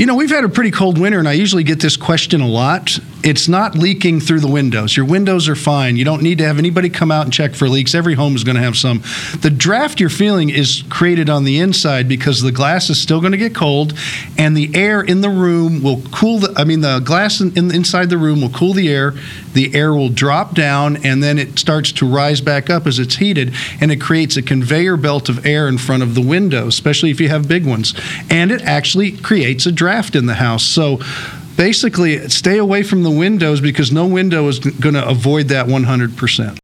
We've had a pretty cold winter, and I usually get this question a lot. It's not leaking through the windows. Your windows are fine. You don't need to have anybody come out and check for leaks. Every home is going to have some. The draft you're feeling is created on the inside because the glass is still going to get cold, and the air in the room will cool the glass inside the room will cool the air. The air will drop down, and then it starts to rise back up as it's heated, and it creates a conveyor belt of air in front of the windows, especially if you have big ones. And it actually creates a draft in the house. So basically, stay away from the windows because no window is going to avoid that 100%.